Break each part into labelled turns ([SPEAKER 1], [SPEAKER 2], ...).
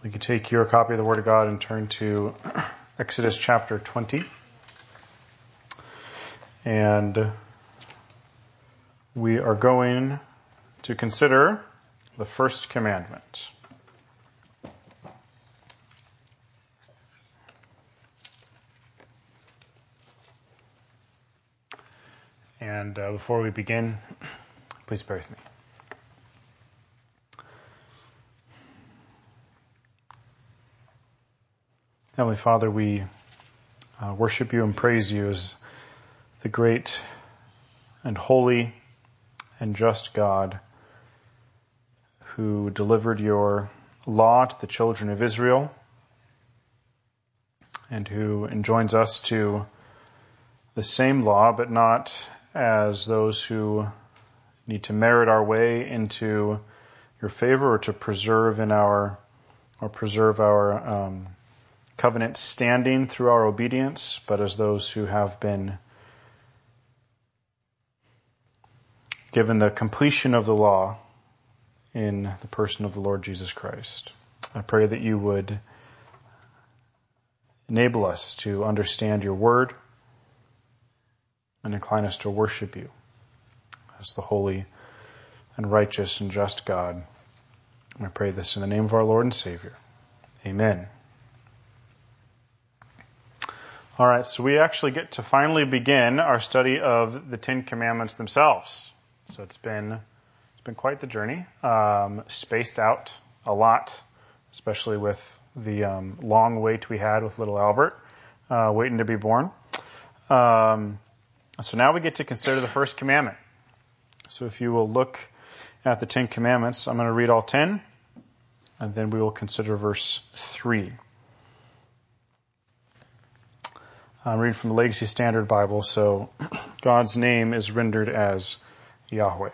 [SPEAKER 1] We can take your copy of the Word of God and turn to Exodus chapter 20. And we are going to consider the first commandment. And before we begin, please bear with me. Heavenly Father, we worship you and praise you as the great and holy and just God who delivered your law to the children of Israel and who enjoins us to the same law, but not as those who need to merit our way into your favor or to preserve our covenant standing through our obedience, but as those who have been given the completion of the law in the person of the Lord Jesus Christ. I pray that you would enable us to understand your word and incline us to worship you as the holy and righteous and just God. I pray this in the name of our Lord and Savior. Amen. All right, so we actually get to finally begin our study of the Ten Commandments themselves. So it's been quite the journey, spaced out a lot, especially with the long wait we had with little Albert waiting to be born. So now we get to consider the first commandment. So if you will look at the Ten Commandments, I'm going to read all 10, and then we will consider verse 3. I'm reading from the Legacy Standard Bible, so God's name is rendered as Yahweh.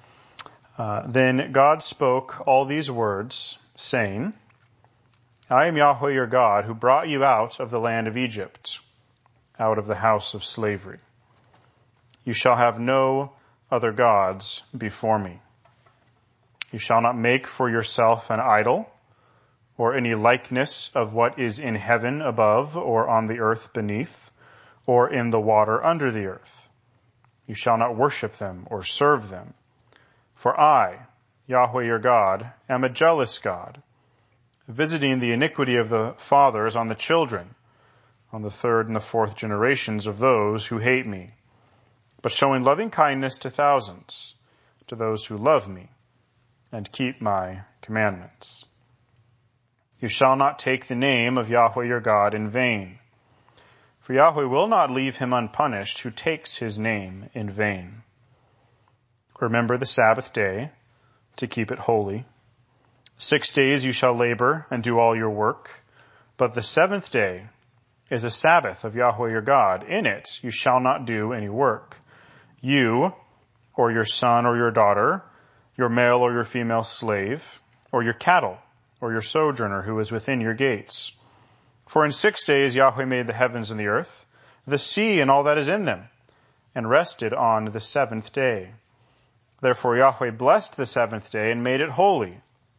[SPEAKER 1] Then God spoke all these words, saying, I am Yahweh your God, who brought you out of the land of Egypt, out of the house of slavery. You shall have no other gods before me. You shall not make for yourself an idol, or any likeness of what is in heaven above, or on the earth beneath, or in the water under the earth. You shall not worship them or serve them. For I, Yahweh your God, am a jealous God, visiting the iniquity of the fathers on the children, on the third and the fourth generations of those who hate me, but showing loving kindness to thousands, to those who love me and keep my commandments. You shall not take the name of Yahweh your God in vain, for Yahweh will not leave him unpunished who takes his name in vain. Remember the Sabbath day to keep it holy. 6 days you shall labor and do all your work, but the seventh day is a Sabbath of Yahweh your God. In it you shall not do any work. You, or your son or your daughter, your male or your female slave, or your cattle, or your sojourner who is within your gates. For in 6 days Yahweh made the heavens and the earth, the sea and all that is in them, and rested on the seventh day. Therefore Yahweh blessed the seventh day and made it holy.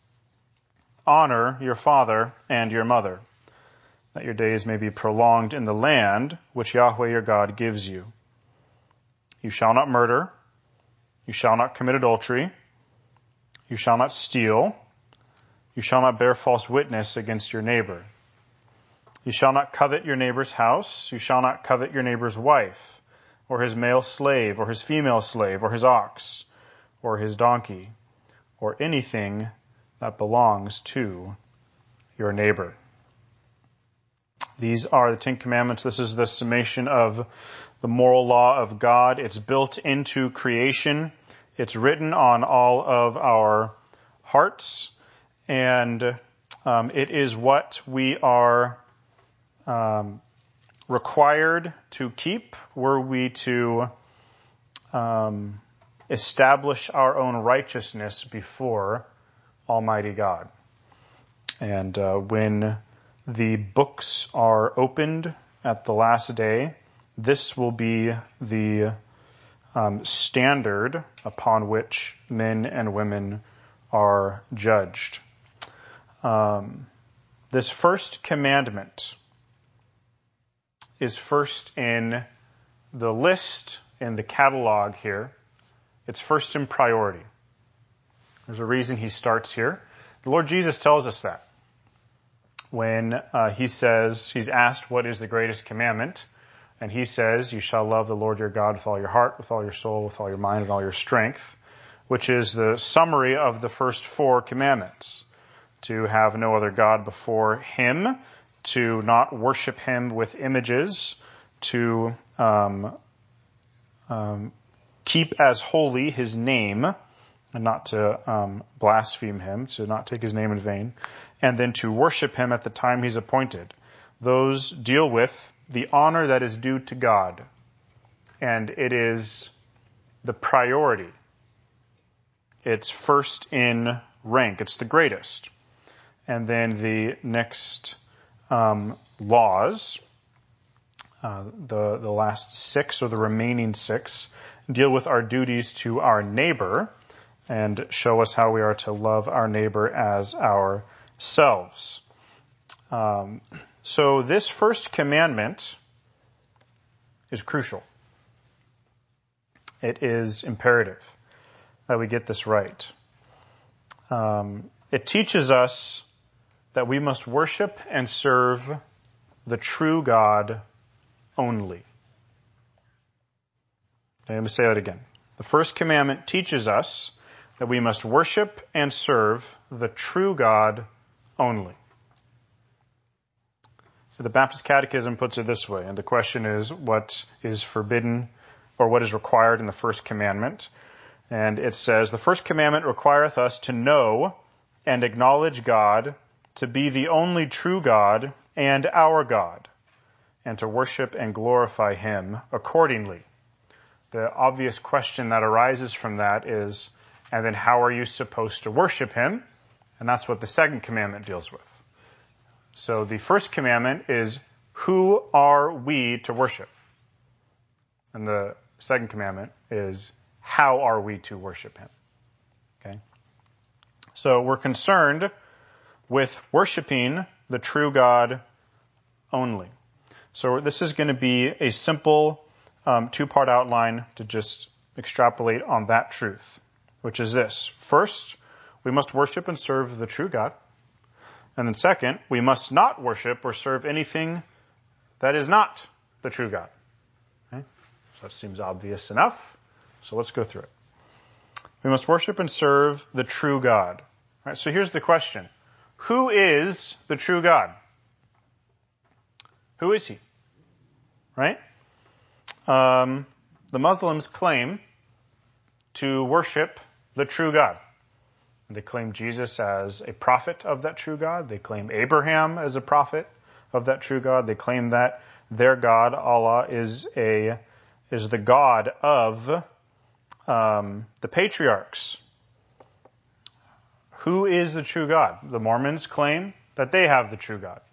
[SPEAKER 1] Honor your father and your mother, that your days may be prolonged in the land which Yahweh your God gives you. You shall not murder. You shall not commit adultery. You shall not steal. You shall not bear false witness against your neighbor. You shall not covet your neighbor's house. You shall not covet your neighbor's wife, or his male slave, or his female slave, or his ox, or his donkey, or anything that belongs to your neighbor. These are the Ten Commandments. This is the summation of the moral law of God. It's built into creation. It's written on all of our hearts. And it is what we are required to keep were we to establish our own righteousness before Almighty God. And when the books are opened at the last day, this will be the standard upon which men and women are judged. This first commandment is first in the list, in the catalog here. It's first in priority. There's a reason he starts here. The Lord Jesus tells us that. When he says, he's asked what is the greatest commandment, and he says, you shall love the Lord your God with all your heart, with all your soul, with all your mind, and all your strength, which is the summary of the first 4 commandments. To have no other God before him, to not worship him with images, to keep as holy his name, and not to blaspheme him, to not take his name in vain, and then to worship him at the time he's appointed. Those deal with the honor that is due to God, and it is the priority. It's first in rank. It's the greatest. And then the next laws, the last 6 or the remaining 6, deal with our duties to our neighbor and show us how we are to love our neighbor as ourselves. So this first commandment is crucial. It is imperative that we get this right. It teaches us that we must worship and serve the true God only. Okay, let me say that again. The first commandment teaches us that we must worship and serve the true God only. The Baptist Catechism puts it this way, and the question is, what is forbidden or what is required in the first commandment? And it says, the first commandment requireth us to know and acknowledge God to be the only true God and our God, and to worship and glorify him accordingly. The obvious question that arises from that is, and then how are you supposed to worship him? And that's what the second commandment deals with. So the first commandment is, who are we to worship? And the second commandment is, how are we to worship him? Okay. So we're concerned with worshiping the true God only. So this is going to be a simple 2-part outline to just extrapolate on that truth, which is this. First, we must worship and serve the true God. And then second, we must not worship or serve anything that is not the true God. Okay? So that seems obvious enough. So let's go through it. We must worship and serve the true God. All right, so here's the question. Who is the true God? Who is he? Right? The Muslims claim to worship the true God. They claim Jesus as a prophet of that true God. They claim Abraham as a prophet of that true God. They claim that their God, Allah, is the God of the patriarchs. Who is the true God? The Mormons claim that they have the true God.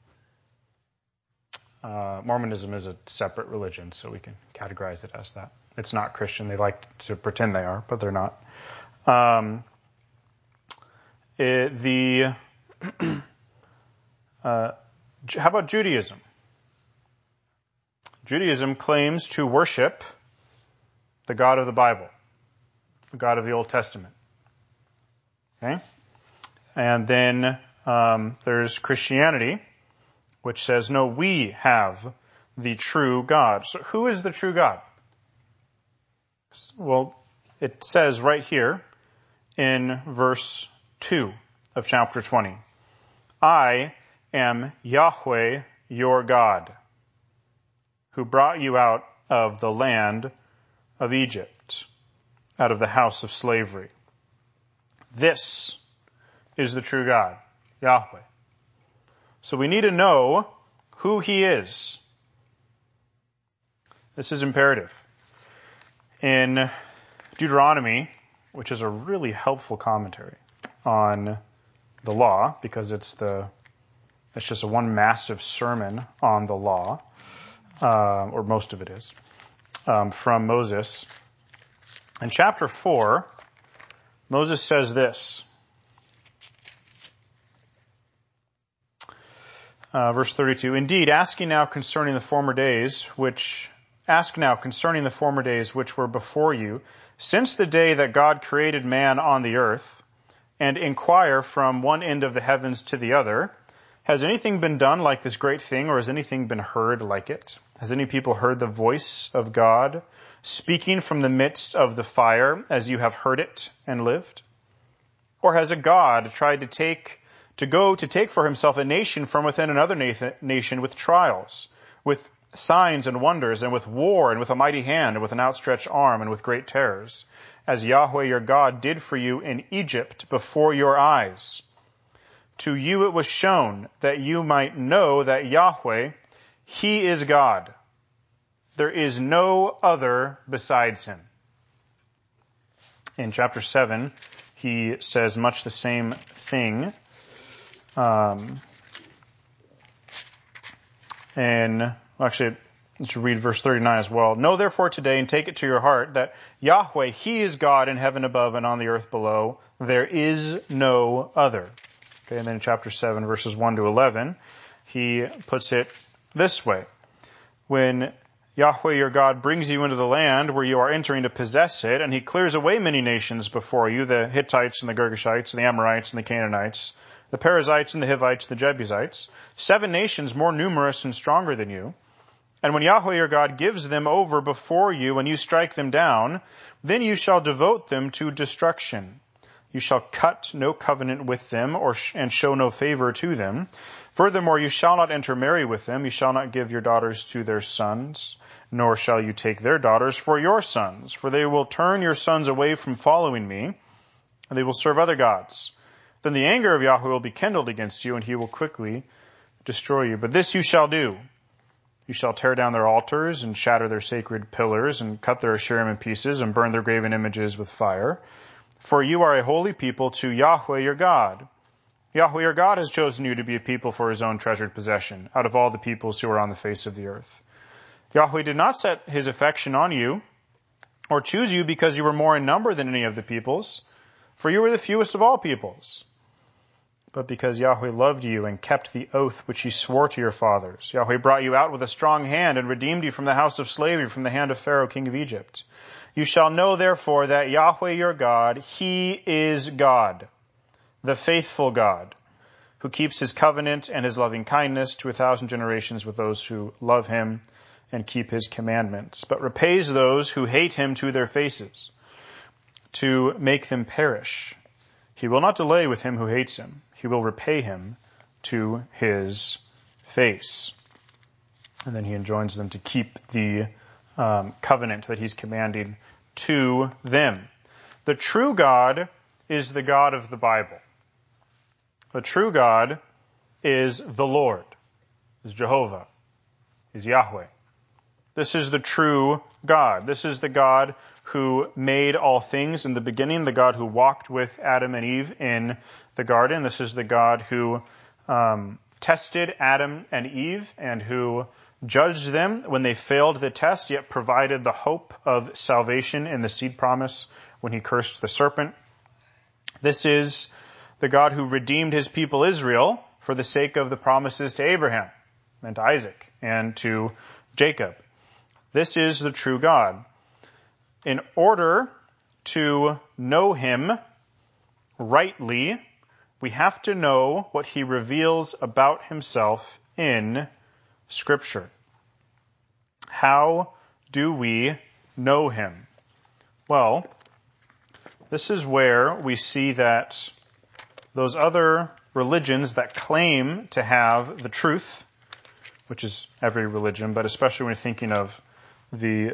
[SPEAKER 1] Mormonism is a separate religion, so we can categorize it as that. It's not Christian. They like to pretend they are, but they're not. How about Judaism? Judaism claims to worship the God of the Bible, the God of the Old Testament. Okay? And then there's Christianity, which says, no, we have the true God. So who is the true God? Well, it says right here in verse 2 of chapter 20, I am Yahweh your God, who brought you out of the land of Egypt, out of the house of slavery. This is the true God, Yahweh. So we need to know who he is. This is imperative. In Deuteronomy, which is a really helpful commentary on the law, because it's just one massive sermon on the law, or most of it is, from Moses. In chapter 4, Moses says this. Verse 32, indeed, ask now concerning the former days which were before you, since the day that God created man on the earth, and inquire from one end of the heavens to the other, has anything been done like this great thing, or has anything been heard like it? Has any people heard the voice of God speaking from the midst of the fire, as you have heard it and lived? Or has a God tried to take for himself a nation from within another nation with trials, with signs and wonders, and with war, and with a mighty hand, and with an outstretched arm, and with great terrors, as Yahweh your God did for you in Egypt before your eyes? To you it was shown that you might know that Yahweh, He is God. There is no other besides Him. In chapter 7, he says much the same thing. Let's read verse 39 as well. Know therefore today and take it to your heart that Yahweh, He is God in heaven above and on the earth below. There is no other. Okay, and then in chapter 7, verses 1 to 11, he puts it this way. When Yahweh your God brings you into the land where you are entering to possess it, and He clears away many nations before you, the Hittites and the Girgashites and the Amorites and the Canaanites, the Perizzites and the Hivites and the Jebusites, 7 nations more numerous and stronger than you. And when Yahweh your God gives them over before you and you strike them down, then you shall devote them to destruction. You shall cut no covenant with them and show no favor to them. Furthermore, you shall not intermarry with them. You shall not give your daughters to their sons, nor shall you take their daughters for your sons, for they will turn your sons away from following me, and they will serve other gods. Then the anger of Yahweh will be kindled against you, and He will quickly destroy you. But this you shall do. You shall tear down their altars and shatter their sacred pillars and cut their Asherim in pieces and burn their graven images with fire. For you are a holy people to Yahweh your God. Yahweh your God has chosen you to be a people for His own treasured possession out of all the peoples who are on the face of the earth. Yahweh did not set His affection on you or choose you because you were more in number than any of the peoples, for you were the fewest of all peoples. But because Yahweh loved you and kept the oath which He swore to your fathers, Yahweh brought you out with a strong hand and redeemed you from the house of slavery, from the hand of Pharaoh, king of Egypt. You shall know therefore that Yahweh your God, He is God, the faithful God, who keeps His covenant and His loving kindness to 1,000 generations with those who love Him and keep His commandments, but repays those who hate Him to their faces, to make them perish. He will not delay with him who hates Him. He will repay him to his face. And then he enjoins them to keep the covenant that He's commanding to them. The true God is the God of the Bible. The true God is the Lord, is Jehovah, is Yahweh. This is the true God. This is the God who made all things in the beginning, the God who walked with Adam and Eve in the garden. This is the God who tested Adam and Eve and who judged them when they failed the test, yet provided the hope of salvation in the seed promise when He cursed the serpent. This is the God who redeemed His people Israel for the sake of the promises to Abraham and to Isaac and to Jacob. This is the true God. In order to know Him rightly, we have to know what He reveals about Himself in Scripture. How do we know Him? Well, this is where we see that those other religions that claim to have the truth, which is every religion, but especially when you're thinking of the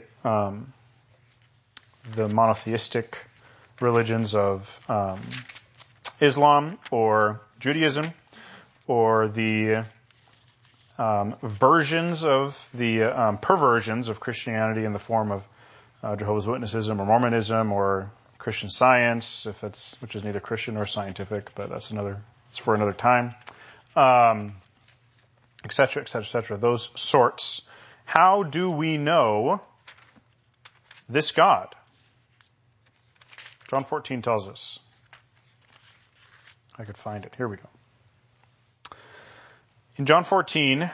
[SPEAKER 1] monotheistic religions of Islam or Judaism, or the versions of the perversions of Christianity in the form of Jehovah's Witnessism or Mormonism or Christian Science, which is neither Christian nor scientific, but it's for another time, etc., etc., etc. Those sorts. How do we know this God? John 14 tells us. I could find it. Here we go. In John 14,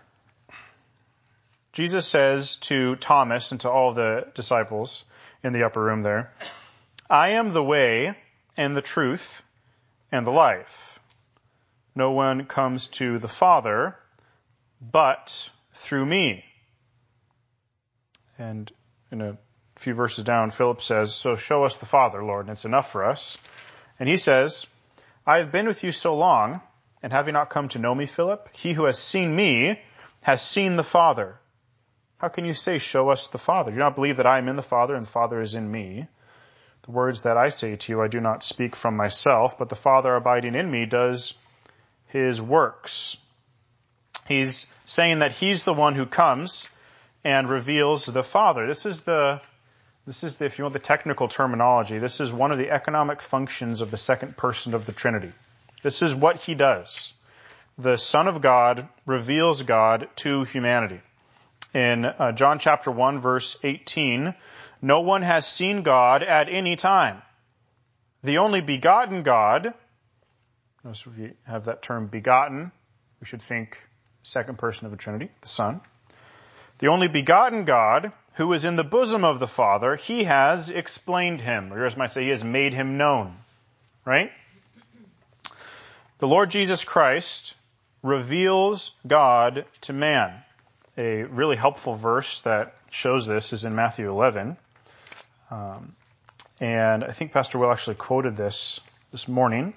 [SPEAKER 1] Jesus says to Thomas and to all the disciples in the upper room there, I am the way and the truth and the life. No one comes to the Father but through me. And in a few verses down, Philip says, so show us the Father, Lord, and it's enough for us. And he says, I have been with you so long, and have you not come to know me, Philip? He who has seen me has seen the Father. How can you say, show us the Father? Do you not believe that I am in the Father and the Father is in me? The words that I say to you, I do not speak from myself, but the Father abiding in me does his works. He's saying that he's the one who comes and reveals the Father. This is the, if you want the technical terminology, this is one of the economic functions of the second person of the Trinity. This is what he does. The Son of God reveals God to humanity. In John chapter 1, verse 18, no one has seen God at any time. The only begotten God, notice if you have that term begotten, we should think second person of the Trinity, the Son. The only begotten God, who is in the bosom of the Father, he has explained him. Or yours might say he has made him known. Right? The Lord Jesus Christ reveals God to man. A really helpful verse that shows this is in Matthew 11. And I think Pastor Will actually quoted this morning.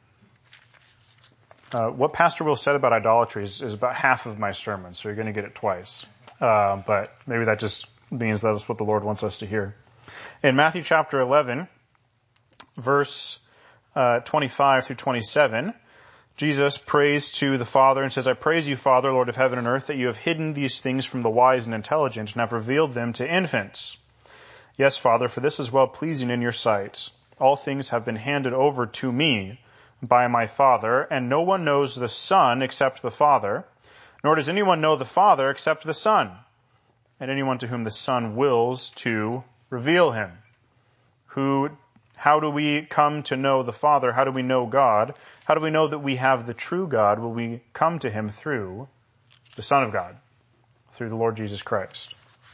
[SPEAKER 1] What Pastor Will said about idolatry is about half of my sermon, so you're going to get it twice. But maybe that just means that's what the Lord wants us to hear. In Matthew chapter 11, verse 25 through 27, Jesus prays to the Father and says, I praise you, Father, Lord of heaven and earth, that you have hidden these things from the wise and intelligent and have revealed them to infants. Yes, Father, for this is well-pleasing in your sight. All things have been handed over to me by my Father, and no one knows the Son except the Father, nor does anyone know the Father except the Son, and anyone to whom the Son wills to reveal him. How do we come to know the Father? How do we know God? How do we know that we have the true God? Well, we come to him through the Son of God, through the Lord Jesus Christ.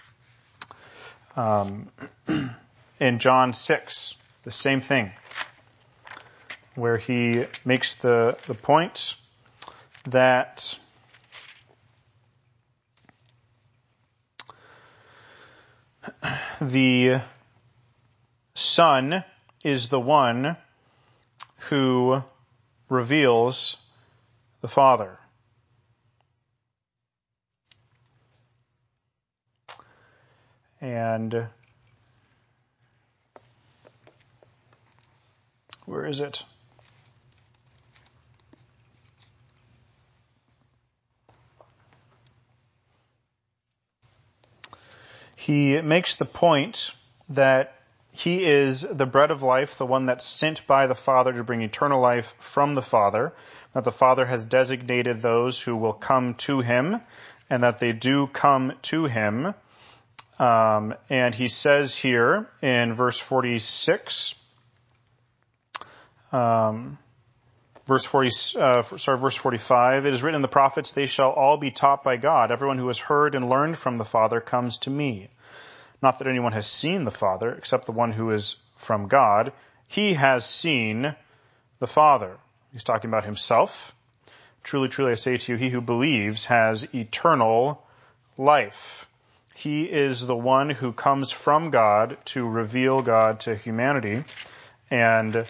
[SPEAKER 1] In John 6, the same thing, where he makes the point that the Son is the one who reveals the Father. And where is it? He makes the point that he is the bread of life, the one that's sent by the Father to bring eternal life from the Father, that the Father has designated those who will come to him, and that they do come to him. And he says here in verse 46, verse 45, it is written in the prophets, they shall all be taught by God. Everyone who has heard and learned from the Father comes to me. Not that anyone has seen the Father, except the one who is from God. He has seen the Father. He's talking about himself. Truly, truly, I say to you, he who believes has eternal life. He is the one who comes from God to reveal God to humanity, and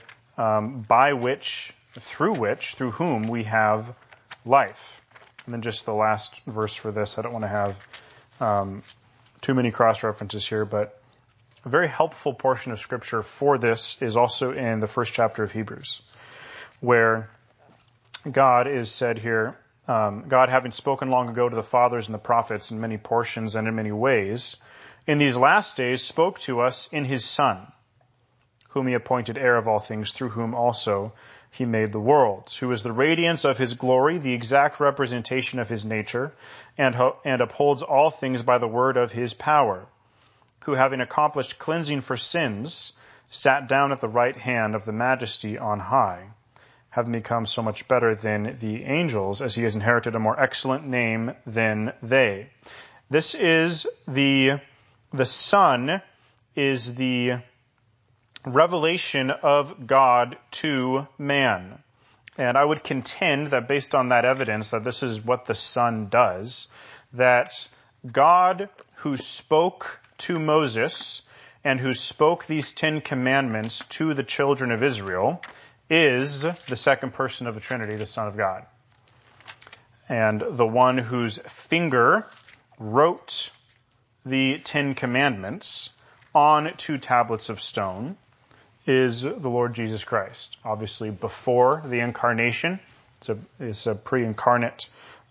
[SPEAKER 1] through whom we have life. And then just the last verse for this. I don't want to have too many cross-references here, but a very helpful portion of Scripture for this is also in the first chapter of Hebrews, where God is said here, God having spoken long ago to the fathers and the prophets in many portions and in many ways, in these last days spoke to us in his Son, whom he appointed heir of all things, through whom also he made the worlds, who is the radiance of his glory, the exact representation of his nature, and upholds all things by the word of his power, who having accomplished cleansing for sins, sat down at the right hand of the majesty on high, having become so much better than the angels, as he has inherited a more excellent name than they. This is the Son is the revelation of God to man. And I would contend that based on that evidence, that this is what the Son does, that God who spoke to Moses and who spoke these 10 commandments to the children of Israel is the second person of the Trinity, the Son of God. And the one whose finger wrote the 10 commandments on 2 tablets of stone is the Lord Jesus Christ. Obviously, before the incarnation, it's a pre-incarnate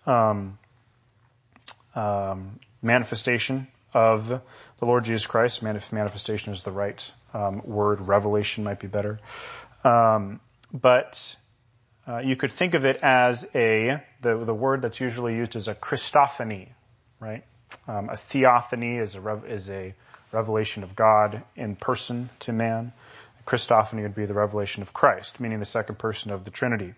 [SPEAKER 1] manifestation of the Lord Jesus Christ. Manifestation is the right word. Revelation might be better. But you could think of it as the word that's usually used is a Christophany, right? A theophany is a revelation of God in person to man. Christophany would be the revelation of Christ, meaning the second person of the Trinity.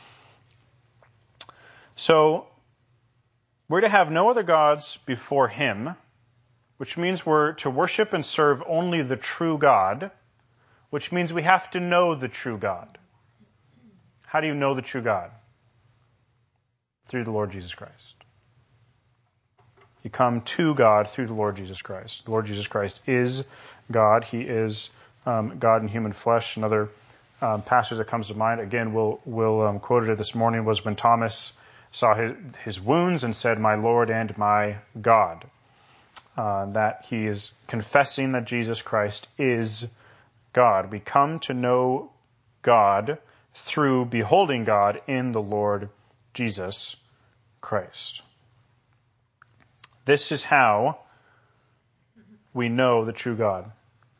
[SPEAKER 1] So, we're to have no other gods before him, which means we're to worship and serve only the true God, which means we have to know the true God. How do you know the true God? Through the Lord Jesus Christ. You come to God through the Lord Jesus Christ. The Lord Jesus Christ is God. He is God in human flesh. Another passage that comes to mind, again, we'll quote it this morning, was when Thomas saw his wounds and said, "My Lord and my God." That he is confessing that Jesus Christ is God. We come to know God through beholding God in the Lord Jesus Christ. This is how we know the true God.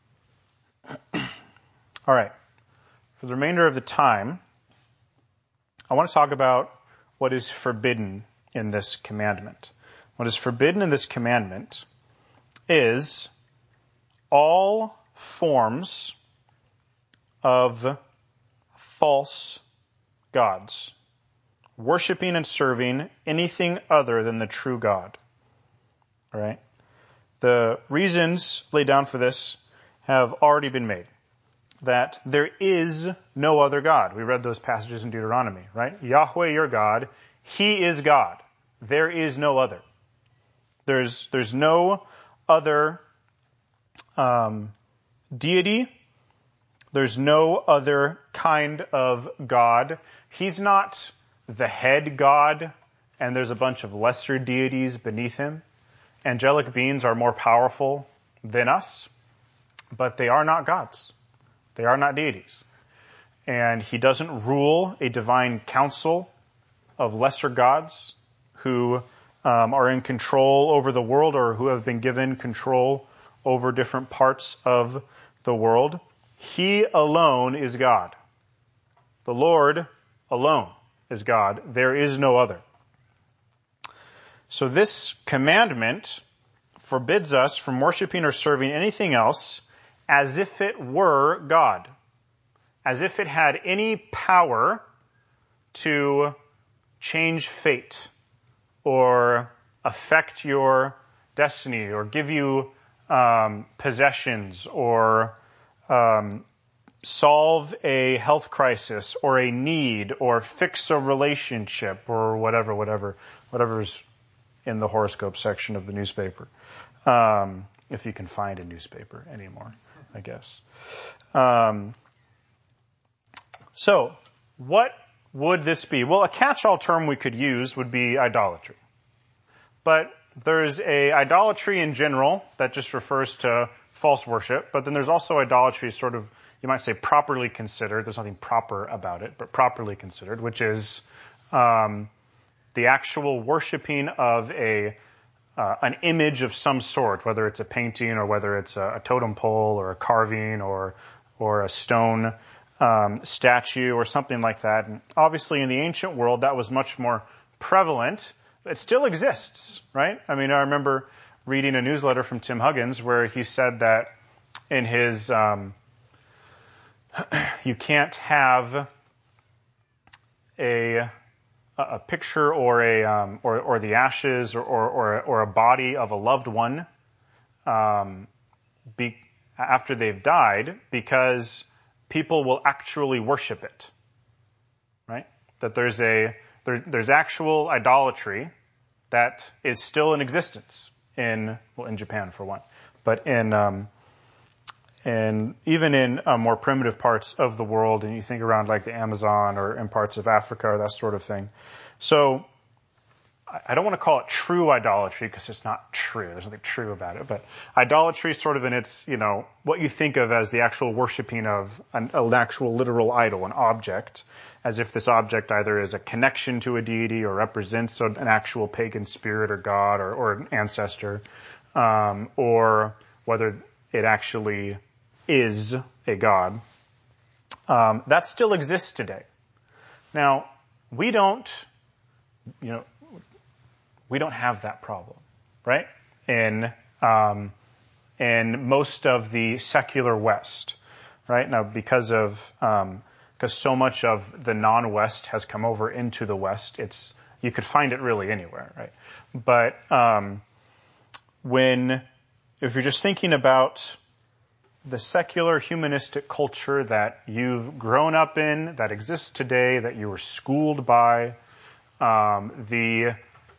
[SPEAKER 1] All right. For the remainder of the time, I want to talk about what is forbidden in this commandment. What is forbidden in this commandment is all forms of false gods, worshiping and serving anything other than the true God. All right? The reasons laid down for this have already been made. That there is no other God. We read those passages in Deuteronomy, right? Yahweh, your God, he is God. There is no other. There's no other deity. There's no other kind of God. He's not the head God, and there's a bunch of lesser deities beneath him. Angelic beings are more powerful than us, but they are not gods. They are not deities. And he doesn't rule a divine council of lesser gods who are in control over the world or who have been given control over different parts of the world. He alone is God. The Lord alone is God. There is no other. So this commandment forbids us from worshiping or serving anything else as if it were God, as if it had any power to change fate or affect your destiny or give you possessions or solve a health crisis or a need or fix a relationship or whatever's in the horoscope section of the newspaper. If you can find a newspaper anymore, I guess. So, what would this be? Well, a catch-all term we could use would be idolatry. But there's a idolatry in general that just refers to false worship, but then there's also idolatry sort of, you might say, properly considered. There's nothing proper about it, but properly considered, which is the actual worshiping of an image of some sort, whether it's a painting or whether it's a totem pole or a carving or a stone statue or something like that. And obviously in the ancient world that was much more prevalent. It still exists, right? I mean, I remember reading a newsletter from Tim Huggins where he said that in his you can't have a picture or or the ashes or a body of a loved one after they've died, because people will actually worship it, right? That there's actual idolatry that is still in existence in Japan for one, but and even in more primitive parts of the world, and you think around like the Amazon or in parts of Africa or that sort of thing. So I don't want to call it true idolatry because it's not true. There's nothing true about it. But idolatry sort of in its, what you think of as the actual worshiping of an actual literal idol, an object, as if this object either is a connection to a deity or represents an actual pagan spirit or god or an ancestor, or whether it actually is a god. That still exists today. Now, we don't have that problem, right? In most of the secular West, right? Now, because so much of the non-West has come over into the West, you could find it really anywhere, right? But if you're just thinking about the secular humanistic culture that you've grown up in, that exists today, that you were schooled by, the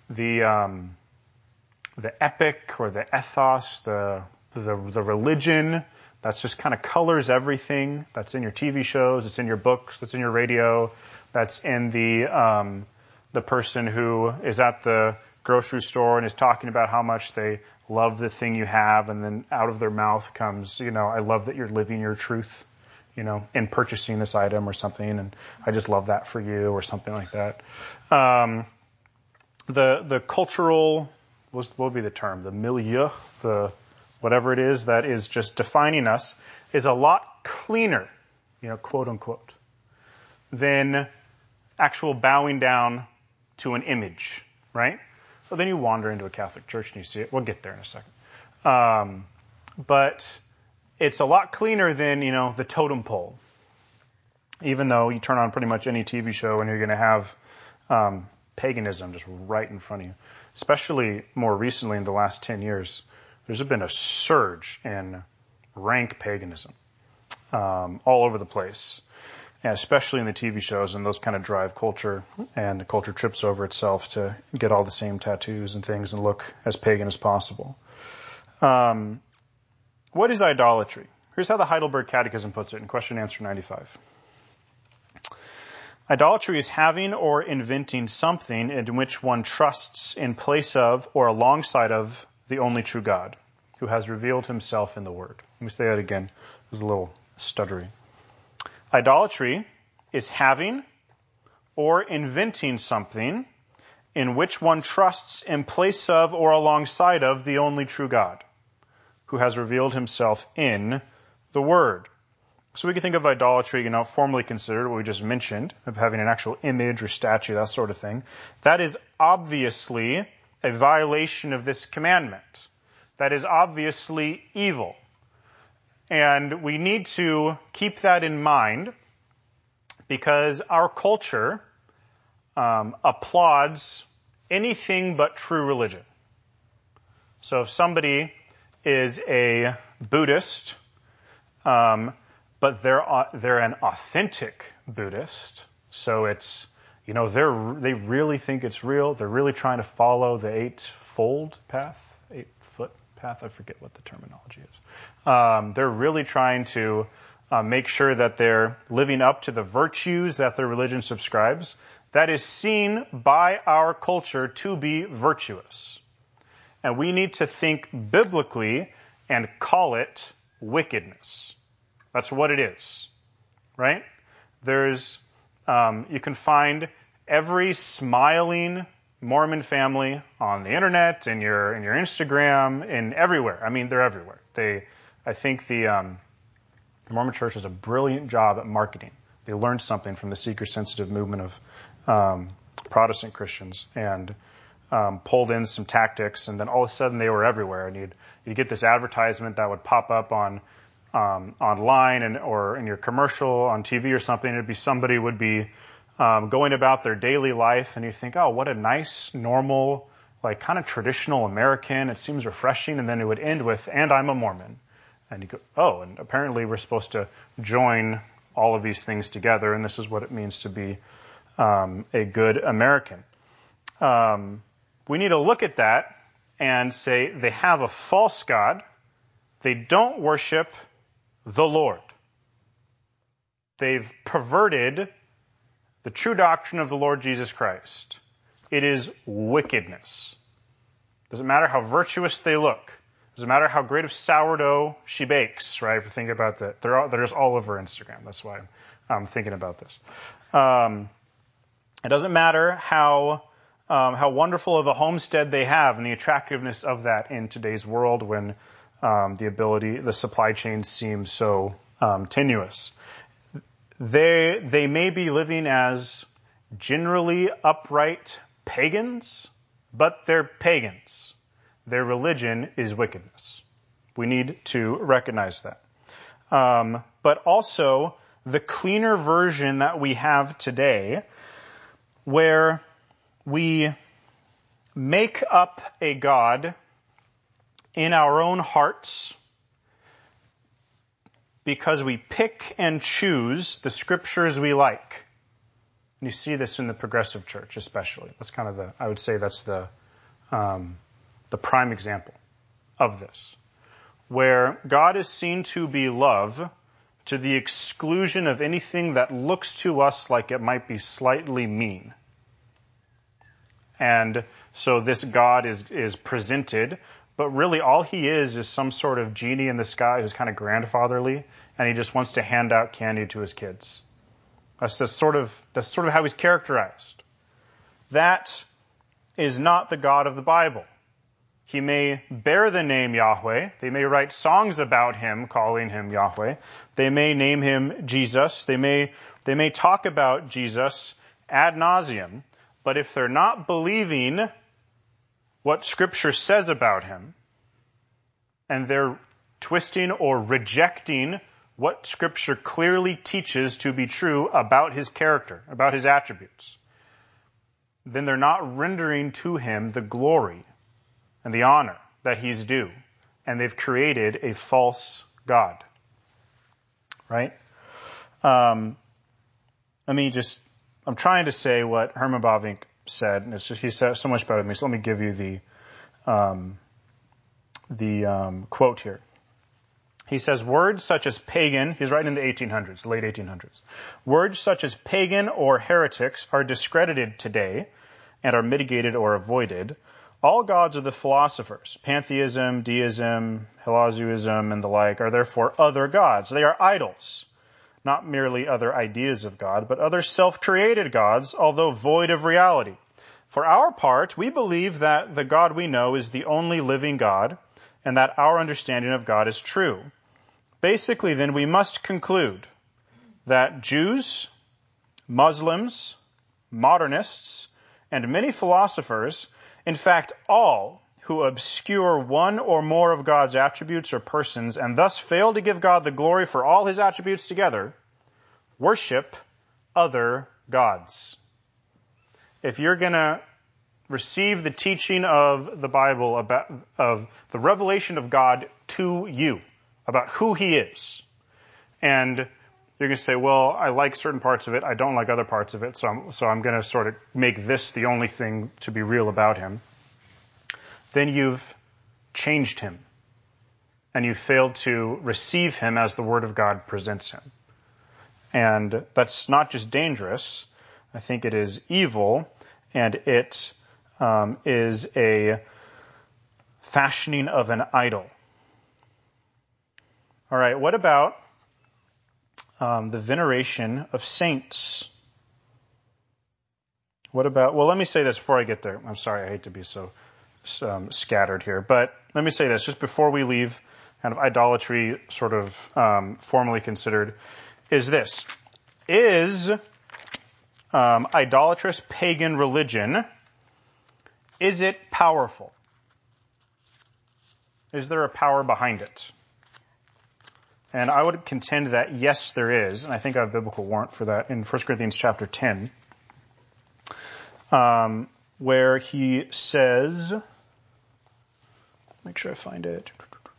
[SPEAKER 1] epic or the ethos, the religion that's just kind of colors everything that's in your TV shows, it's in your books, that's in your radio, that's in the person who is at the grocery store and is talking about how much they love the thing you have, and then out of their mouth comes, I love that you're living your truth, in purchasing this item or something, and I just love that for you, or something like that. The cultural, what would be the term? The milieu, whatever it is that is just defining us, is a lot cleaner, quote unquote, than actual bowing down to an image, right? Well, then you wander into a Catholic church and you see it. We'll get there in a second. But it's a lot cleaner than, the totem pole. Even though you turn on pretty much any TV show and you're going to have paganism just right in front of you. Especially more recently in the last 10 years, there's been a surge in rank paganism all over the place. And especially in the TV shows, and those kind of drive culture, and the culture trips over itself to get all the same tattoos and things and look as pagan as possible. What is idolatry? Here's how the Heidelberg Catechism puts it in question and answer 95. Idolatry is having or inventing something in which one trusts in place of or alongside of the only true God, who has revealed himself in the Word. Let me say that again. It was a little stuttery. Idolatry is having or inventing something in which one trusts in place of or alongside of the only true God, who has revealed himself in the Word. So we can think of idolatry, formally considered what we just mentioned, of having an actual image or statue, that sort of thing. That is obviously a violation of this commandment. That is obviously evil. And we need to keep that in mind because our culture applauds anything but true religion. So if somebody is a Buddhist, but they're an authentic Buddhist, so it's, they really think it's real. They're really trying to follow the 8-foot path. I forget what the terminology is. They're really trying to make sure that they're living up to the virtues that their religion subscribes. That is seen by our culture to be virtuous. And we need to think biblically and call it wickedness. That's what it is, right? You can find every smiling Mormon family on the internet, in your Instagram, in everywhere. I mean, they're everywhere. I think the Mormon Church does a brilliant job at marketing. They learned something from the seeker-sensitive movement of Protestant Christians and pulled in some tactics, and then all of a sudden they were everywhere. And you'd get this advertisement that would pop up on online or in your commercial on TV or something. It'd be somebody would be going about their daily life, and you think, oh, what a nice, normal, like kind of traditional American. It seems refreshing. And then it would end with, and I'm a Mormon. And you go, oh, and apparently we're supposed to join all of these things together, and this is what it means to be a good American. We need to look at that and say they have a false God. They don't worship the Lord. They've perverted the true doctrine of the Lord Jesus Christ. It is wickedness. Doesn't matter how virtuous they look. Doesn't matter how great of sourdough she bakes, right? If you think about that, they're just all over Instagram. That's why I'm thinking about this. It doesn't matter how wonderful of a homestead they have and the attractiveness of that in today's world when the supply chains seem so tenuous. They may be living as generally upright pagans, but they're pagans. Their religion is wickedness. We need to recognize that. But also the cleaner version that we have today, where we make up a God in our own hearts because we pick and choose the scriptures we like. And you see this in the progressive church especially. That's kind of I would say that's the prime example of this, where God is seen to be love to the exclusion of anything that looks to us like it might be slightly mean. And so this God is presented, but really all he is some sort of genie in the sky who's kind of grandfatherly, and he just wants to hand out candy to his kids. That's sort of how he's characterized. That is not the God of the Bible. He may bear the name Yahweh. They may write songs about him, calling him Yahweh. They may name him Jesus. They may talk about Jesus ad nauseum. But if they're not believing what Scripture says about him, and they're twisting or rejecting what Scripture clearly teaches to be true about his character, about his attributes, then they're not rendering to him the glory and the honor that he's due. And they've created a false God. Right? I'm trying to say what Herman Bavinck said, and he said so much better than me, so let me give you the quote here. He says, words such as pagan, he's writing in the 1800s, the late 1800s. Words such as pagan or heretics are discredited today and are mitigated or avoided. All gods of the philosophers, pantheism, deism, Heliozoism, and the like, are therefore other gods. They are idols, not merely other ideas of God, but other self-created gods, although void of reality. For our part, we believe that the God we know is the only living God, and that our understanding of God is true. Basically, then, we must conclude that Jews, Muslims, modernists, and many philosophers, in fact, all who obscure one or more of God's attributes or persons and thus fail to give God the glory for all his attributes together, worship other gods. If you're going to receive the teaching of the Bible of the revelation of God to you, about who he is, and you're going to say, well, I like certain parts of it, I don't like other parts of it, so I'm going to sort of make this the only thing to be real about him, then you've changed him, and you failed to receive him as the Word of God presents him. And that's not just dangerous, I think it is evil, and it is a fashioning of an idol. All right, what about the veneration of saints? Let me say this before I get there. I'm sorry, I hate to be so scattered here, but let me say this just before we leave kind of idolatry sort of formally considered, is this. Is idolatrous pagan religion, is it powerful? Is there a power behind it? And I would contend that yes, there is, and I think I have biblical warrant for that in 1 Corinthians chapter 10. where he says, make sure I find it.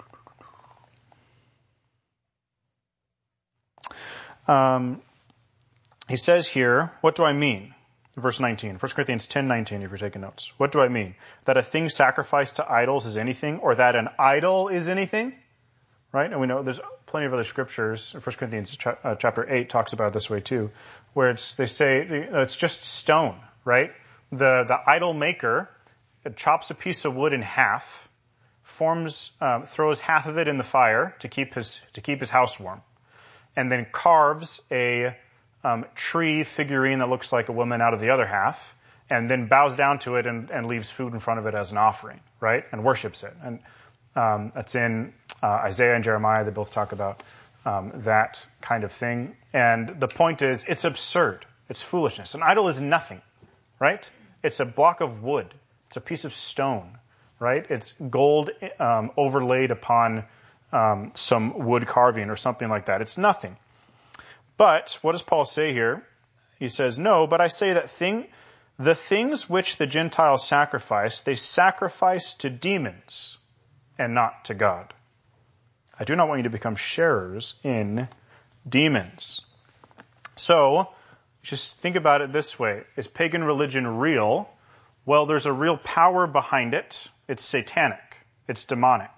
[SPEAKER 1] He says here, what do I mean? Verse 19, 1 Corinthians 10:19, if you're taking notes. What do I mean? That a thing sacrificed to idols is anything, or that an idol is anything? Right? And we know there's plenty of other scriptures. 1 Corinthians chapter 8 talks about it this way too, where they say it's just stone, right? The idol maker chops a piece of wood in half, throws half of it in the fire to keep his house warm, and then carves a tree figurine that looks like a woman out of the other half, and then bows down to it and leaves food in front of it as an offering, right? And worships it. And that's in Isaiah and Jeremiah. They both talk about that kind of thing. And the point is, it's absurd. It's foolishness. An idol is nothing, right? It's a block of wood. It's a piece of stone, right? It's gold overlaid upon some wood carving or something like that. It's nothing. But what does Paul say here? He says, no, but I say that the things which the Gentiles sacrifice, they sacrifice to demons and not to God. I do not want you to become sharers in demons. So, just think about it this way. Is pagan religion real? Well, there's a real power behind it. It's satanic. It's demonic.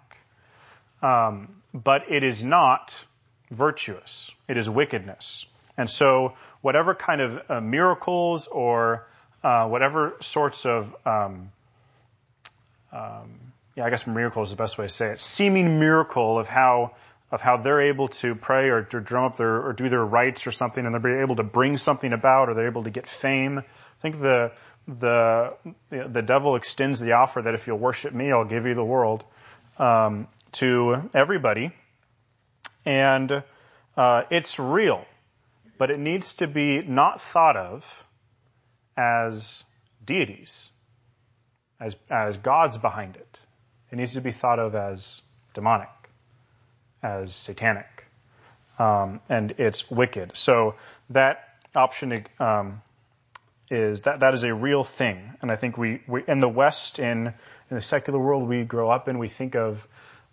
[SPEAKER 1] But it is not virtuous. It is wickedness. And so whatever kind of miracles or whatever sorts of, I guess miracle is the best way to say it, seeming miracle of how they're able to pray or to drum up or do their rites or something, and they're able to bring something about, or they're able to get fame. I think the devil extends the offer that if you'll worship me, I'll give you the world, to everybody. And it's real, but it needs to be not thought of as deities, as gods behind it. It needs to be thought of as demonic, as satanic, and it's wicked. So that option is that is a real thing, and I think we in the West, in the secular world we grow up in, we think of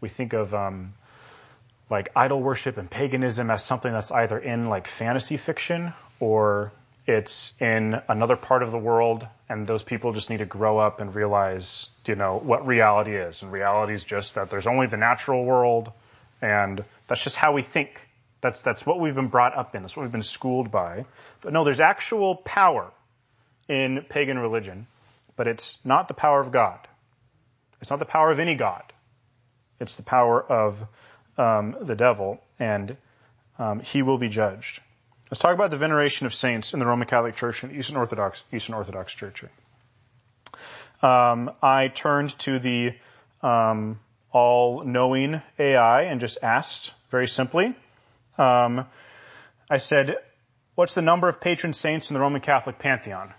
[SPEAKER 1] like idol worship and paganism as something that's either in like fantasy fiction or it's in another part of the world, and those people just need to grow up and realize, what reality is. And reality is just that there's only the natural world, and that's just how we think. That's what we've been brought up in. That's what we've been schooled by. But no, there's actual power in pagan religion, but it's not the power of God. It's not the power of any god. It's the power of the devil, and he will be judged. Let's talk about the veneration of saints in the Roman Catholic Church and Eastern Orthodox Church. I turned to the all-knowing AI and just asked very simply. I said, "What's the number of patron saints in the Roman Catholic pantheon?"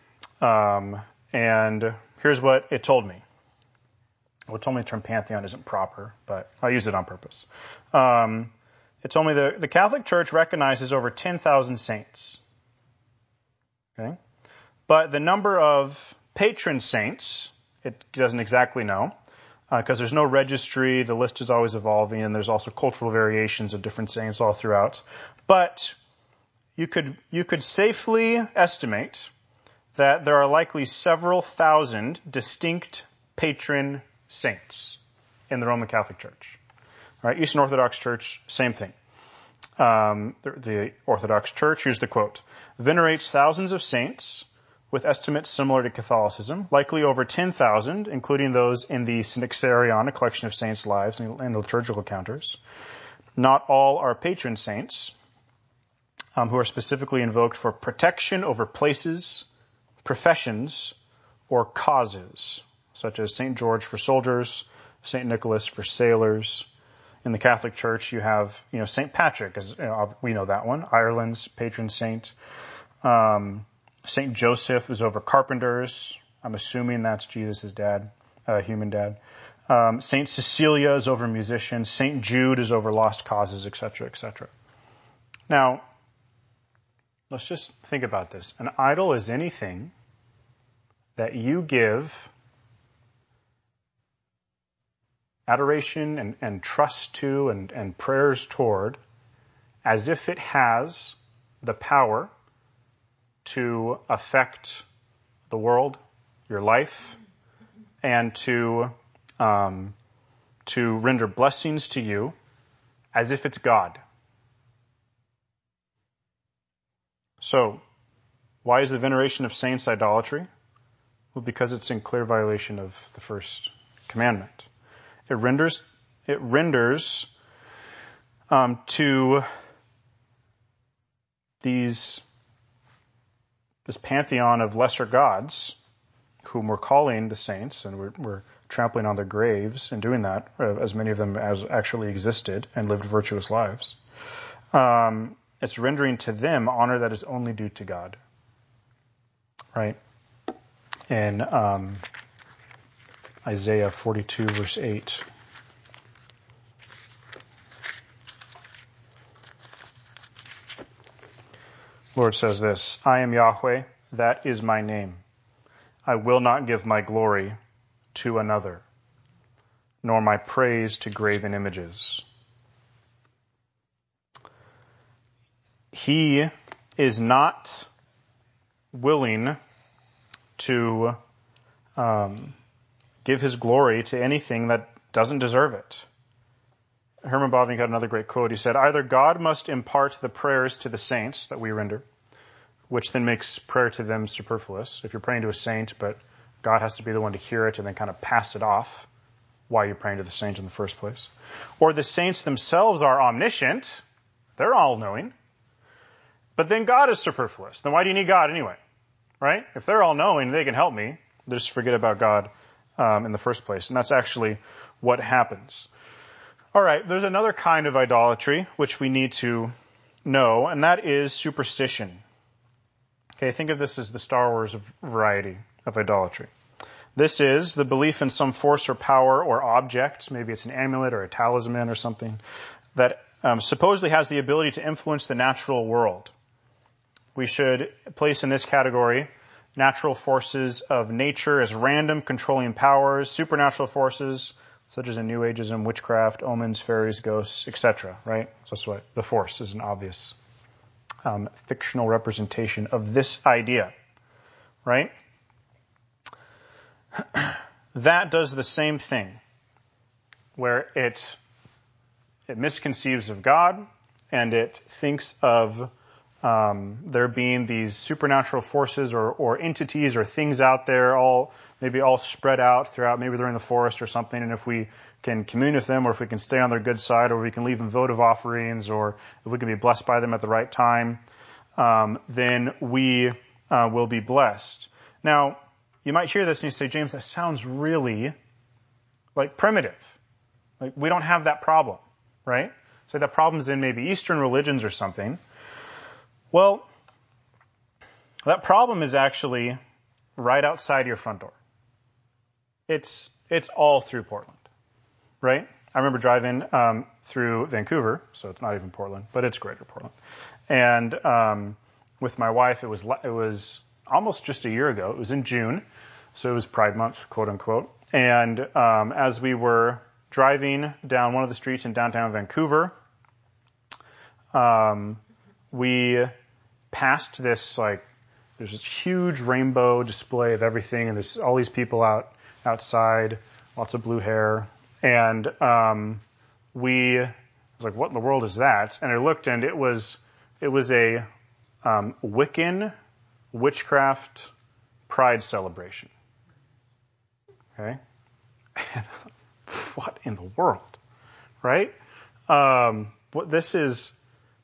[SPEAKER 1] And here's what it told me. Well, it told me the term pantheon isn't proper, but I'll use it on purpose. It told me the Catholic Church recognizes over 10,000 saints. Okay? But the number of patron saints, it doesn't exactly know, because there's no registry, the list is always evolving, and there's also cultural variations of different saints all throughout. But you could safely estimate that there are likely several thousand distinct patron saints in the Roman Catholic Church. All right, Eastern Orthodox Church, same thing. The Orthodox Church, here's the quote, venerates thousands of saints with estimates similar to Catholicism, likely over 10,000, including those in the Synaxarion, a collection of saints' lives and liturgical counters. Not all are patron saints, who are specifically invoked for protection over places, professions, or causes, such as St. George for soldiers, St. Nicholas for sailors. In the Catholic Church, you have, St. Patrick, we know that one, Ireland's patron saint. St. Joseph is over carpenters. I'm assuming that's Jesus' dad, human dad. St. Cecilia is over musicians. St. Jude is over lost causes, etc., etc. Now, let's just think about this. An idol is anything that you give adoration and trust to and prayers toward as if it has the power to affect the world, your life, and to render blessings to you as if it's God. So, why is the veneration of saints idolatry? Well, because it's in clear violation of the first commandment. It renders to this pantheon of lesser gods, whom we're calling the saints, and we're trampling on their graves and doing that, as many of them as actually existed and lived virtuous lives. It's rendering to them honor that is only due to God. Right? In Isaiah 42, verse 8. Lord says this, I am Yahweh, that is my name. I will not give my glory to another, nor my praise to graven images. He is not willing to give his glory to anything that doesn't deserve it. Herman Bavinck had another great quote. He said, either God must impart the prayers to the saints that we render, which then makes prayer to them superfluous. If you're praying to a saint, but God has to be the one to hear it and then kind of pass it off while you're praying to the saint in the first place. Or the saints themselves are omniscient. They're all-knowing. But then God is superfluous. Then why do you need God anyway? Right? If they're all-knowing, they can help me. Just forget about God in the first place. And that's actually what happens. All right, there's another kind of idolatry which we need to know, and that is superstition. Okay, think of this as the Star Wars variety of idolatry. This is the belief in some force or power or object, maybe it's an amulet or a talisman or something, that supposedly has the ability to influence the natural world. We should place in this category natural forces of nature as random controlling powers, supernatural forces, such as in New Ageism, witchcraft, omens, fairies, ghosts, etc. Right? So that's what the force is, an obvious fictional representation of this idea. Right? That does the same thing, where it misconceives of God and it thinks of there being these supernatural forces or entities or things out there, maybe all spread out throughout, maybe they're in the forest or something, and if we can commune with them, or if we can stay on their good side, or we can leave them votive offerings, or if we can be blessed by them at the right time, then we will be blessed. Now, you might hear this and you say, James, that sounds really like primitive. Like, we don't have that problem, right? So that problem's in maybe Eastern religions or something. Well, that problem is actually right outside your front door. It's all through Portland, right? I remember driving through Vancouver, so it's not even Portland, but it's greater Portland. And with my wife, it was almost just a year ago. It was in June, so it was Pride Month, quote unquote. And as we were driving down one of the streets in downtown Vancouver, we passed this, there's this huge rainbow display of everything, and there's all these people outside, lots of blue hair, and we was like, what in the world is that? And I looked, and it was a Wiccan witchcraft pride celebration. Okay? What in the world? Right? This is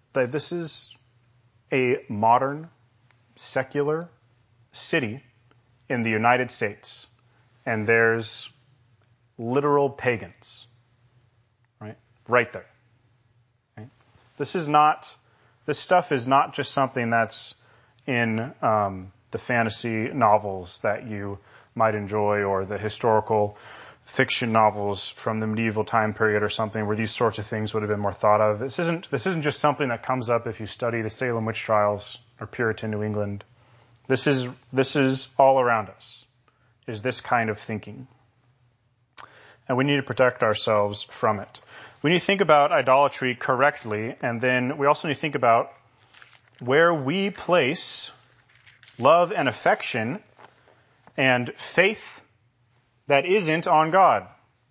[SPEAKER 1] a modern, secular city in the United States, and there's literal pagans, right there. Right? This stuff is not just something that's in the fantasy novels that you might enjoy, or the historical fiction novels from the medieval time period or something, where these sorts of things would have been more thought of. This isn't just something that comes up if you study the Salem witch trials or Puritan New England. This is all around us. is this kind of thinking. And we need to protect ourselves from it. We need to think about idolatry correctly, and then we also need to think about where we place love and affection and faith that isn't on God.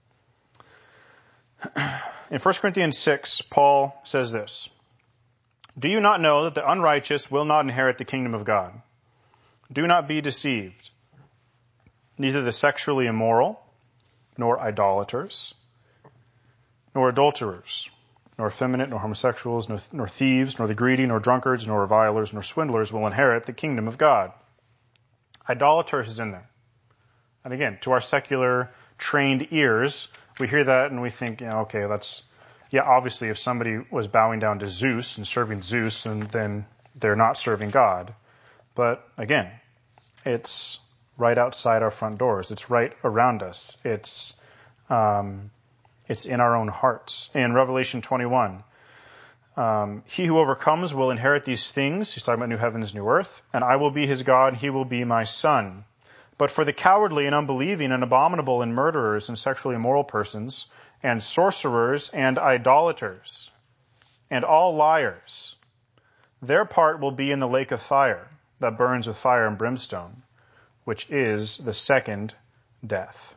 [SPEAKER 1] In 1 Corinthians 6, Paul says this, "Do you not know that the unrighteous will not inherit the kingdom of God? Do not be deceived. Neither the sexually immoral, nor idolaters, nor adulterers, nor effeminate, nor homosexuals, nor thieves, nor the greedy, nor drunkards, nor revilers, nor swindlers will inherit the kingdom of God." Idolaters is in there. And again, to our secular trained ears, we hear that and we think, okay, obviously if somebody was bowing down to Zeus and serving Zeus, and then they're not serving God. But again, it's right outside our front doors. It's right around us. It's in our own hearts. In Revelation 21, he who overcomes will inherit these things. He's talking about new heavens, new earth. And I will be his God, and he will be my son. But for the cowardly and unbelieving and abominable and murderers and sexually immoral persons and sorcerers and idolaters and all liars, their part will be in the lake of fire that burns with fire and brimstone, which is the second death.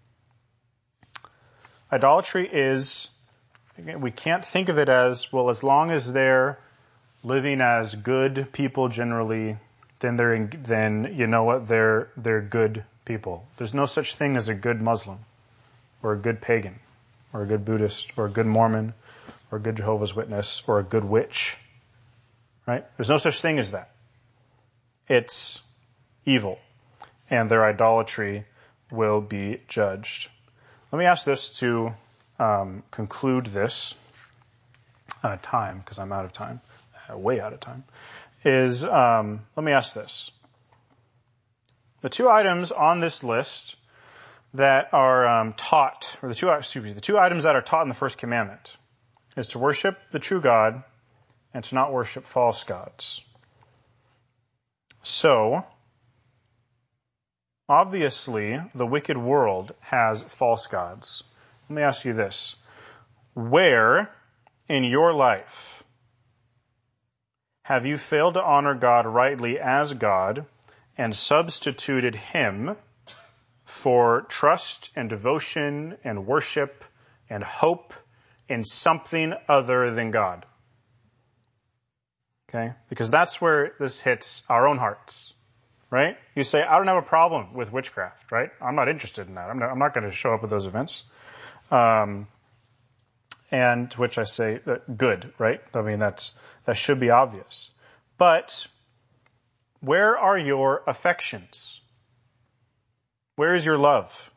[SPEAKER 1] Idolatry is, again, we can't think of it as, well, as long as they're living as good people generally, then you know what, they're good people. There's no such thing as a good Muslim or a good pagan or a good Buddhist or a good Mormon or a good Jehovah's Witness or a good witch. Right? There's no such thing as that. It's evil, and their idolatry will be judged. Let me ask this to conclude this time, because I'm out of time, way out of time, let me ask this. The two items on this list that are taught, or the two items that are taught in the first commandment is to worship the true God and to not worship false gods. So, obviously, the wicked world has false gods. Let me ask you this. Where in your life have you failed to honor God rightly as God and substituted him for trust and devotion and worship and hope in something other than God? Okay? Because that's where this hits our own hearts. Right? You say, I don't have a problem with witchcraft, right? I'm not interested in that. I'm not going to show up at those events. And to which I say, good, right? I mean, that should be obvious. But where are your affections? Where is your love?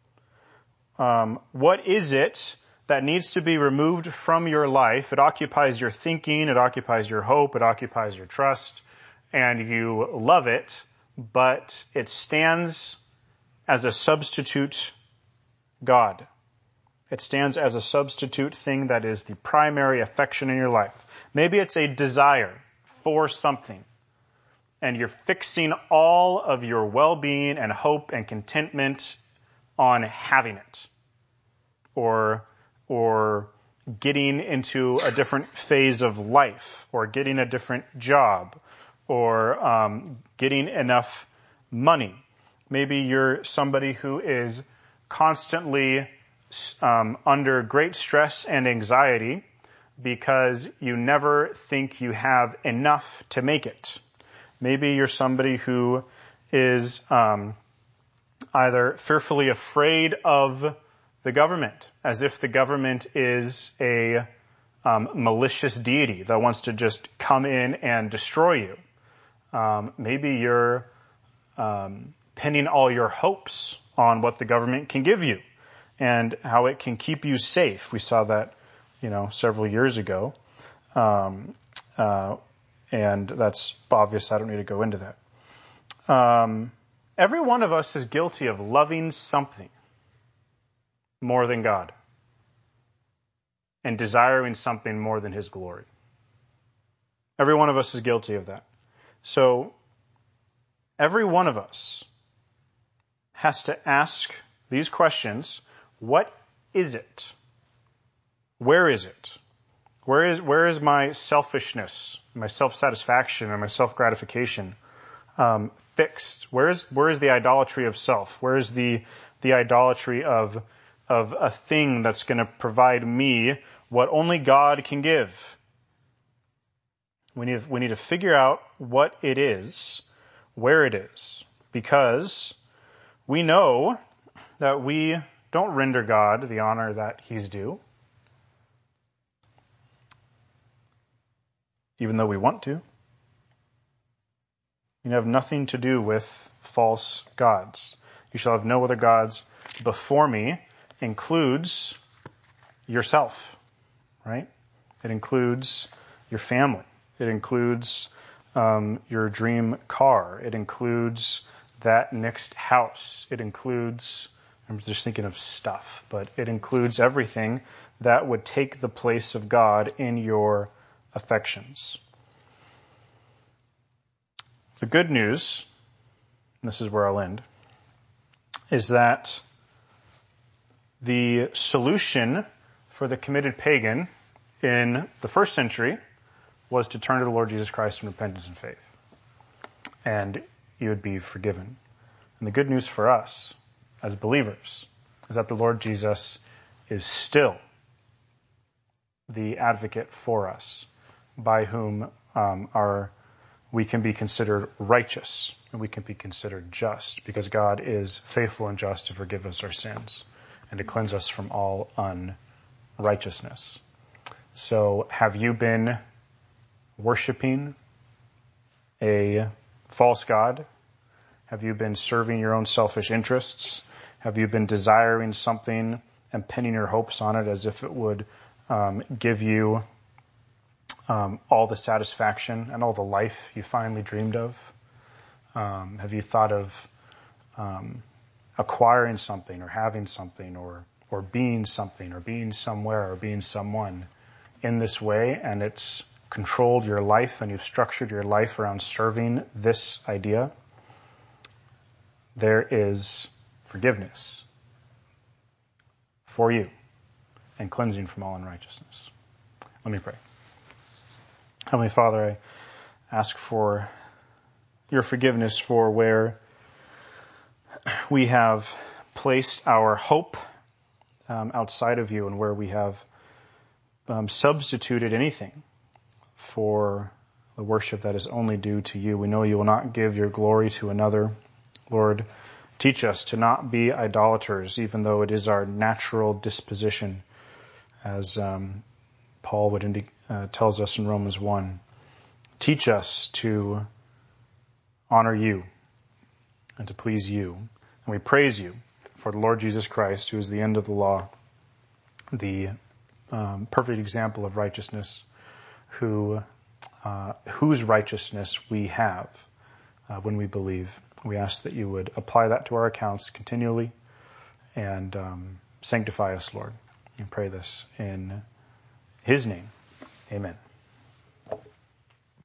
[SPEAKER 1] What is it that needs to be removed from your life? It occupies your thinking, it occupies your hope, it occupies your trust, and you love it, but it stands as a substitute God. It stands as a substitute thing that is the primary affection in your life. Maybe it's a desire for something, and you're fixing all of your well-being and hope and contentment on having it, or getting into a different phase of life, or getting a different job, or getting enough money. Maybe you're somebody who is constantly under great stress and anxiety because you never think you have enough to make it. Maybe you're somebody who is either fearfully afraid of the government, as if the government is a malicious deity that wants to just come in and destroy you. Maybe you're pinning all your hopes on what the government can give you and how it can keep you safe. We saw that, several years ago. And that's obvious. I don't need to go into that. Every one of us is guilty of loving something more than God and desiring something more than his glory. Every one of us is guilty of that. So every one of us has to ask these questions. What is it? Where is it? Where is my selfishness, my self-satisfaction, and my self-gratification fixed? Where is the idolatry of self? Where is the idolatry of a thing that's going to provide me what only God can give? We need to figure out what it is, where it is, because we know that we don't render God the honor that He's due, even though we want to. You have nothing to do with false gods. You shall have no other gods before me includes yourself, right? It includes your family. It includes your dream car. It includes that next house. It includes, I'm just thinking of stuff, but it includes everything that would take the place of God in your affections. The good news, and this is where I'll end, is that the solution for the committed pagan in the first century was to turn to the Lord Jesus Christ in repentance and faith. And you would be forgiven. And the good news for us as believers is that the Lord Jesus is still the advocate for us, by whom we can be considered righteous and we can be considered just, because God is faithful and just to forgive us our sins and to cleanse us from all unrighteousness. So have you been worshiping a false god? Have you been serving your own selfish interests? Have you been desiring something and pinning your hopes on it as if it would give you all the satisfaction and all the life you finally dreamed of? Have you thought of acquiring something or having something or being something or being somewhere or being someone in this way, and it's controlled your life and you've structured your life around serving this idea? There is forgiveness for you and cleansing from all unrighteousness. Let me pray. Heavenly Father, I ask for your forgiveness for where we have placed our hope outside of you, and where we have substituted anything for the worship that is only due to you. We know you will not give your glory to another. Lord, teach us to not be idolaters, even though it is our natural disposition, as Paul tells us in Romans 1. Teach us to honor you and to please you. And we praise you for the Lord Jesus Christ, who is the end of the law, the perfect example of righteousness, whose righteousness we have when we believe. We ask that you would apply that to our accounts continually and sanctify us, Lord. And pray this in His name. Amen.